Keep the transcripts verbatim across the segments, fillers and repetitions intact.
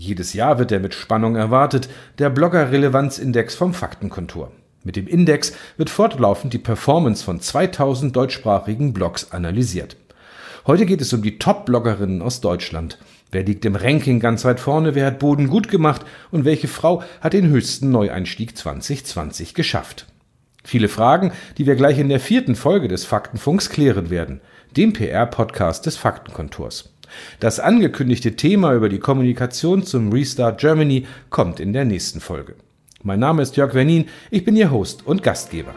Jedes Jahr wird er mit Spannung erwartet, der Blogger-Relevanz-Index vom Faktenkontor. Mit dem Index wird fortlaufend die Performance von zweitausend deutschsprachigen Blogs analysiert. Heute geht es um die Top-Bloggerinnen aus Deutschland. Wer liegt im Ranking ganz weit vorne, wer hat Boden gut gemacht und welche Frau hat den höchsten Neueinstieg zwanzig zwanzig geschafft? Viele Fragen, die wir gleich in der vierten Folge des Faktenfunks klären werden, dem P R-Podcast des Faktenkontors. Das angekündigte Thema über die Kommunikation zum Restart Germany kommt in der nächsten Folge. Mein Name ist Jörg Wernin, ich bin Ihr Host und Gastgeber.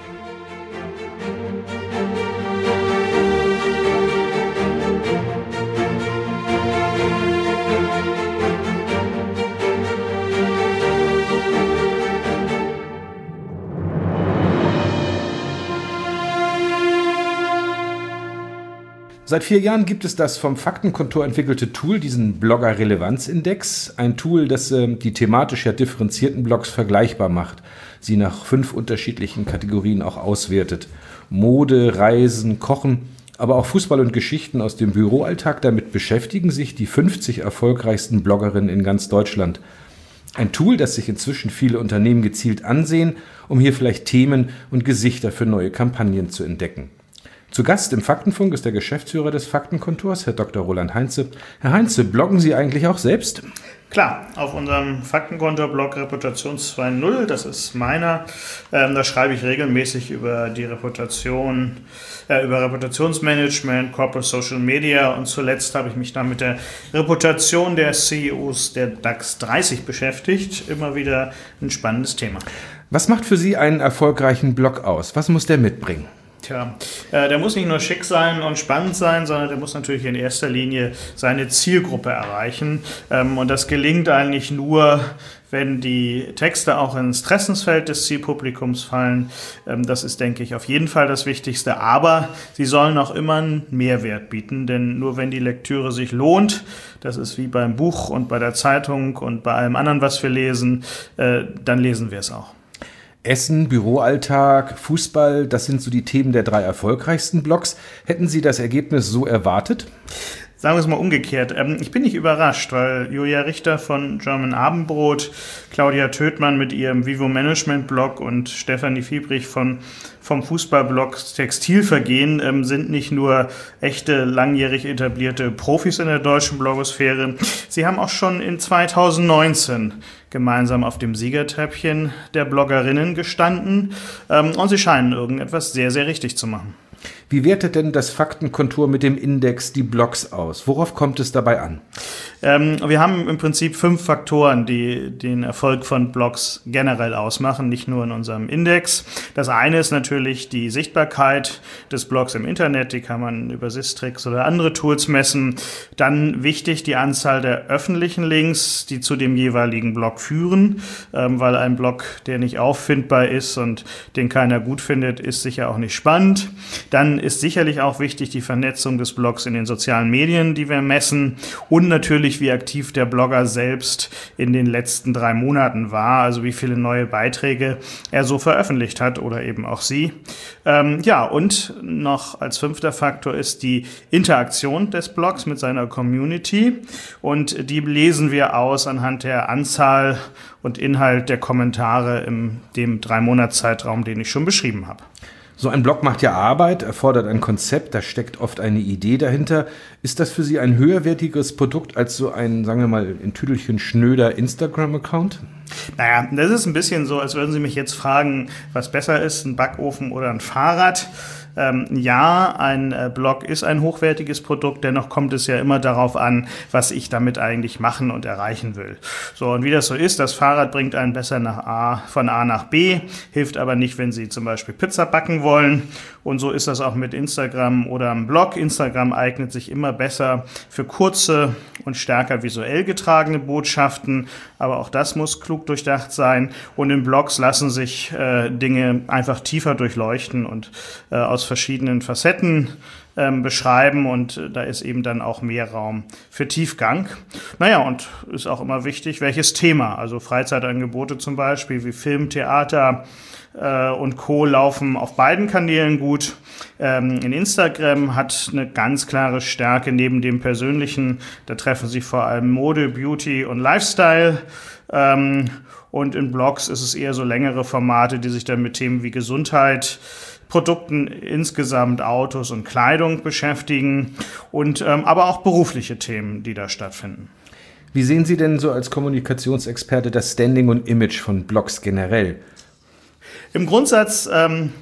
Seit vier Jahren gibt es das vom Faktenkontor entwickelte Tool, diesen Blogger-Relevanz-Index. Ein Tool, das äh, die thematisch ja differenzierten Blogs vergleichbar macht, sie nach fünf unterschiedlichen Kategorien auch auswertet. Mode, Reisen, Kochen, aber auch Fußball und Geschichten aus dem Büroalltag. Damit beschäftigen sich die fünfzig erfolgreichsten Bloggerinnen in ganz Deutschland. Ein Tool, das sich inzwischen viele Unternehmen gezielt ansehen, um hier vielleicht Themen und Gesichter für neue Kampagnen zu entdecken. Zu Gast im Faktenfunk ist der Geschäftsführer des Faktenkontors, Herr Doktor Roland Heinze. Herr Heinze, bloggen Sie eigentlich auch selbst? Klar, auf unserem Faktenkontor-Blog Reputation zwei Punkt null, das ist meiner, ähm, da schreibe ich regelmäßig über die Reputation, äh, über Reputationsmanagement, Corporate Social Media und zuletzt habe ich mich dann mit der Reputation der C E Os der DAX dreißig beschäftigt. Immer wieder ein spannendes Thema. Was macht für Sie einen erfolgreichen Blog aus? Was muss der mitbringen? Tja, äh, der muss nicht nur schick sein und spannend sein, sondern der muss natürlich in erster Linie seine Zielgruppe erreichen. Ähm, und das gelingt eigentlich nur, wenn die Texte auch ins Interessensfeld des Zielpublikums fallen. Ähm, das ist, denke ich, auf jeden Fall das Wichtigste. Aber sie sollen auch immer einen Mehrwert bieten, denn nur wenn die Lektüre sich lohnt, das ist wie beim Buch und bei der Zeitung und bei allem anderen, was wir lesen, äh, dann lesen wir es auch. Essen, Büroalltag, Fußball, das sind so die Themen der drei erfolgreichsten Blogs. Hätten Sie das Ergebnis so erwartet? Sagen wir es mal umgekehrt. Ich bin nicht überrascht, weil Julia Richter von German Abendbrot, Claudia Töthmann mit ihrem Vivo Management Blog und Stefanie Fiebrich von, vom Fußballblog Textilvergehen ähm, sind nicht nur echte, langjährig etablierte Profis in der deutschen Blogosphäre. Sie haben auch schon in zweitausendneunzehn gemeinsam auf dem Siegertreppchen der Bloggerinnen gestanden ähm, und sie scheinen irgendetwas sehr, sehr richtig zu machen. Wie wertet denn das Faktenkontor mit dem Index die Blogs aus? Worauf kommt es dabei an? Ähm, wir haben im Prinzip fünf Faktoren, die den Erfolg von Blogs generell ausmachen, nicht nur in unserem Index. Das eine ist natürlich die Sichtbarkeit des Blogs im Internet, die kann man über Sistrix oder andere Tools messen. Dann wichtig die Anzahl der öffentlichen Links, die zu dem jeweiligen Blog führen, ähm, weil ein Blog, der nicht auffindbar ist und den keiner gut findet, ist sicher auch nicht spannend. Dann ist sicherlich auch wichtig die Vernetzung des Blogs in den sozialen Medien, die wir messen und natürlich, wie aktiv der Blogger selbst in den letzten drei Monaten war, also wie viele neue Beiträge er so veröffentlicht hat oder eben auch sie. Ähm, ja, und noch als fünfter Faktor ist die Interaktion des Blogs mit seiner Community und die lesen wir aus anhand der Anzahl und Inhalt der Kommentare in dem Drei-Monats-Zeitraum, den ich schon beschrieben habe. So ein Blog macht ja Arbeit, erfordert ein Konzept, da steckt oft eine Idee dahinter. Ist das für Sie ein höherwertiges Produkt als so ein, sagen wir mal, in Tüdelchen schnöder Instagram-Account? Naja, das ist ein bisschen so, als würden Sie mich jetzt fragen, was besser ist, ein Backofen oder ein Fahrrad. Ähm, ja, ein äh, Blog ist ein hochwertiges Produkt, dennoch kommt es ja immer darauf an, was ich damit eigentlich machen und erreichen will. So, und wie das so ist, das Fahrrad bringt einen besser nach A, von A nach B, hilft aber nicht, wenn Sie zum Beispiel Pizza backen wollen. Und so ist das auch mit Instagram oder am Blog. Instagram eignet sich immer besser für kurze und stärker visuell getragene Botschaften, aber auch das muss klug durchdacht sein. Und in Blogs lassen sich äh, Dinge einfach tiefer durchleuchten und äh, aus aus verschiedenen Facetten ähm, beschreiben und äh, da ist eben dann auch mehr Raum für Tiefgang. Naja, und ist auch immer wichtig, welches Thema, also Freizeitangebote zum Beispiel wie Film, Theater äh, und Co. laufen auf beiden Kanälen gut. Ähm, in Instagram hat eine ganz klare Stärke neben dem Persönlichen, da treffen sich vor allem Mode, Beauty und Lifestyle. Ähm, und in Blogs ist es eher so längere Formate, die sich dann mit Themen wie Gesundheit, Produkten insgesamt, Autos und Kleidung beschäftigen und ähm, aber auch berufliche Themen, die da stattfinden. Wie sehen Sie denn so als Kommunikationsexperte das Standing und Image von Blogs generell? Im Grundsatz ähm,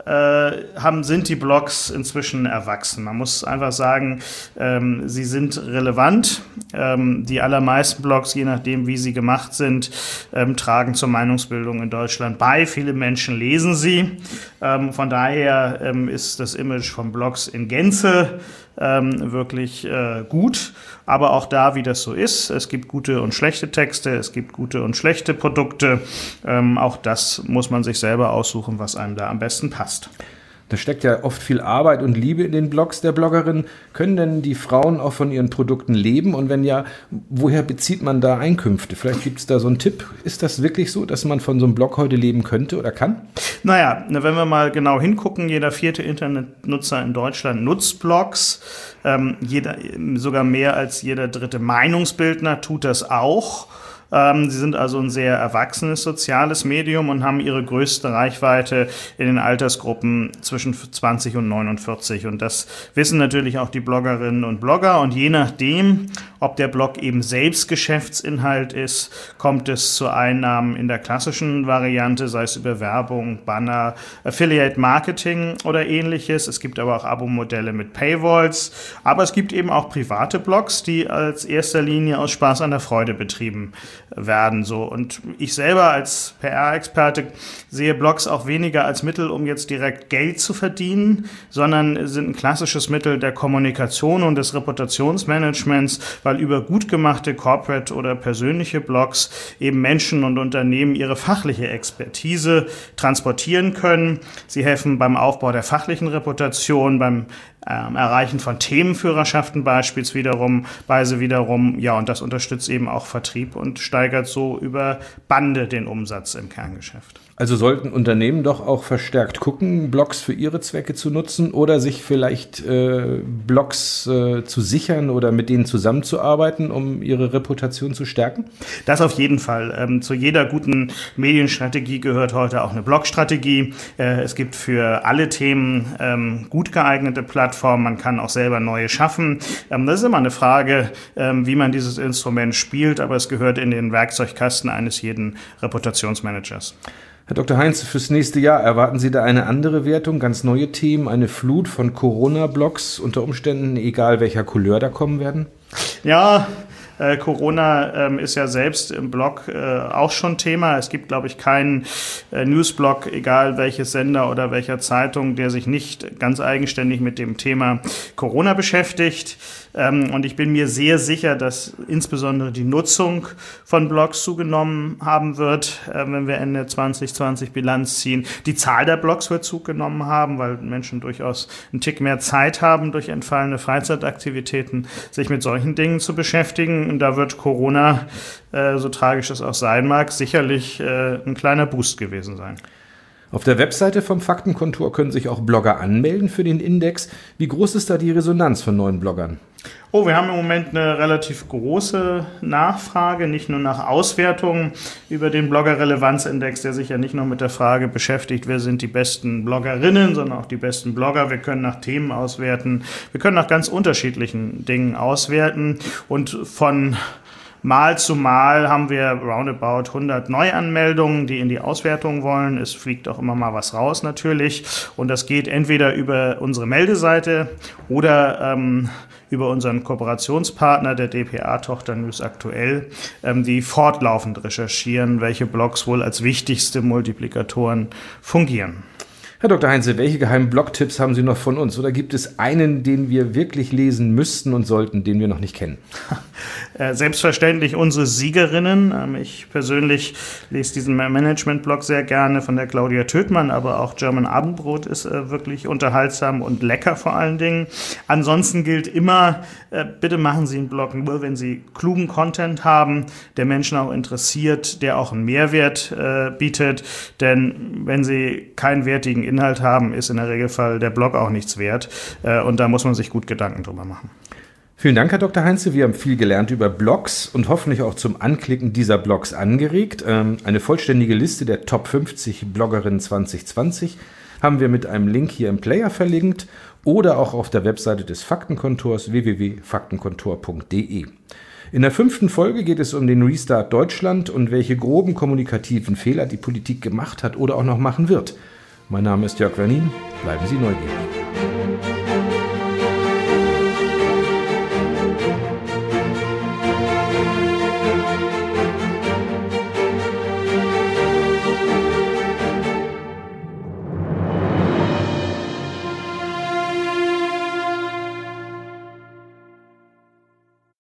äh, haben, sind die Blogs inzwischen erwachsen. Man muss einfach sagen, ähm, sie sind relevant. Ähm, die allermeisten Blogs, je nachdem wie sie gemacht sind, ähm, tragen zur Meinungsbildung in Deutschland bei. Viele Menschen lesen sie. Ähm, von daher ähm, ist das Image von Blogs in Gänze ähm, wirklich äh, gut. Aber auch da, wie das so ist, es gibt gute und schlechte Texte, es gibt gute und schlechte Produkte. Ähm, auch das muss man sich selber aussuchen, was einem da am besten passt. Da steckt ja oft viel Arbeit und Liebe in den Blogs der Bloggerin. Können denn die Frauen auch von ihren Produkten leben? Und wenn ja, woher bezieht man da Einkünfte? Vielleicht gibt es da so einen Tipp. Ist das wirklich so, dass man von so einem Blog heute leben könnte oder kann? Naja, wenn wir mal genau hingucken, jeder vierte Internetnutzer in Deutschland nutzt Blogs. Ähm, jeder, sogar mehr als jeder dritte Meinungsbildner tut das auch. Ähm, sie sind also ein sehr erwachsenes soziales Medium und haben ihre größte Reichweite in den Altersgruppen zwischen zwanzig und neunundvierzig. Und das wissen natürlich auch die Bloggerinnen und Blogger. Und je nachdem, ob der Blog eben selbst Geschäftsinhalt ist, kommt es zu Einnahmen in der klassischen Variante, sei es über Werbung, Banner, Affiliate Marketing oder ähnliches. Es gibt aber auch Abo-Modelle mit Paywalls. Aber es gibt eben auch private Blogs, die als erster Linie aus Spaß an der Freude betrieben werden. So. Und ich selber als P R-Experte sehe Blogs auch weniger als Mittel, um jetzt direkt Geld zu verdienen, sondern sind ein klassisches Mittel der Kommunikation und des Reputationsmanagements, weil über gut gemachte Corporate oder persönliche Blogs eben Menschen und Unternehmen ihre fachliche Expertise transportieren können. Sie helfen beim Aufbau der fachlichen Reputation, beim Ähm, Erreichen von Themenführerschaften beispielsweise wiederum, Weise wiederum, ja, und das unterstützt eben auch Vertrieb und steigert so über Bande den Umsatz im Kerngeschäft. Also sollten Unternehmen doch auch verstärkt gucken, Blogs für ihre Zwecke zu nutzen oder sich vielleicht äh, Blogs äh, zu sichern oder mit denen zusammenzuarbeiten, um ihre Reputation zu stärken? Das auf jeden Fall. Ähm, zu jeder guten Medienstrategie gehört heute auch eine Blogstrategie. Äh, es gibt für alle Themen ähm, gut geeignete Plattformen. Man kann auch selber neue schaffen. Ähm, das ist immer eine Frage, ähm, wie man dieses Instrument spielt, aber es gehört in den Werkzeugkasten eines jeden Reputationsmanagers. Herr Doktor Heinz, fürs nächste Jahr erwarten Sie da eine andere Wertung, ganz neue Themen, eine Flut von Corona-Blogs, unter Umständen egal welcher Couleur da kommen werden? Ja, äh, Corona ähm, ist ja selbst im Blog äh, auch schon Thema. Es gibt, glaube ich, keinen äh, Newsblog, egal welches Sender oder welcher Zeitung, der sich nicht ganz eigenständig mit dem Thema Corona beschäftigt. Ähm, und ich bin mir sehr sicher, dass insbesondere die Nutzung von Blogs zugenommen haben wird, äh, wenn wir Ende zwanzig zwanzig Bilanz ziehen. Die Zahl der Blogs wird zugenommen haben, weil Menschen durchaus einen Tick mehr Zeit haben, durch entfallene Freizeitaktivitäten sich mit solchen Dingen zu beschäftigen. Und da wird Corona, äh, so tragisch es auch sein mag, sicherlich äh, ein kleiner Boost gewesen sein. Auf der Webseite vom Faktenkontor können sich auch Blogger anmelden für den Index. Wie groß ist da die Resonanz von neuen Bloggern? Oh, wir haben im Moment eine relativ große Nachfrage, nicht nur nach Auswertungen über den Blogger-Relevanz-Index, der sich ja nicht nur mit der Frage beschäftigt, wer sind die besten Bloggerinnen, sondern auch die besten Blogger. Wir können nach Themen auswerten, wir können nach ganz unterschiedlichen Dingen auswerten und von Mal zu Mal haben wir roundabout hundert Neuanmeldungen, die in die Auswertung wollen. Es fliegt auch immer mal was raus natürlich. Und das geht entweder über unsere Meldeseite oder ähm, über unseren Kooperationspartner, der D P A-Tochter News Aktuell, ähm, die fortlaufend recherchieren, welche Blogs wohl als wichtigste Multiplikatoren fungieren. Herr Doktor Heinze, welche geheimen Blog-Tipps haben Sie noch von uns? Oder gibt es einen, den wir wirklich lesen müssten und sollten, den wir noch nicht kennen? Selbstverständlich unsere Siegerinnen. Ich persönlich lese diesen Management-Blog sehr gerne von der Claudia Töthmann, aber auch German Abendbrot ist wirklich unterhaltsam und lecker vor allen Dingen. Ansonsten gilt immer, bitte machen Sie einen Blog nur, wenn Sie klugen Content haben, der Menschen auch interessiert, der auch einen Mehrwert bietet. Denn wenn Sie keinen wertigen Inhalt haben, ist in der Regelfall der Blog auch nichts wert. Und da muss man sich gut Gedanken drüber machen. Vielen Dank, Herr Doktor Heinze. Wir haben viel gelernt über Blogs und hoffentlich auch zum Anklicken dieser Blogs angeregt. Eine vollständige Liste der Top fünfzig Bloggerinnen zwanzig zwanzig haben wir mit einem Link hier im Player verlinkt oder auch auf der Webseite des Faktenkontors w w w punkt faktenkontor punkt d e. In der fünften Folge geht es um den Restart Deutschland und welche groben kommunikativen Fehler die Politik gemacht hat oder auch noch machen wird. Mein Name ist Jörg Wernin. Bleiben Sie neugierig.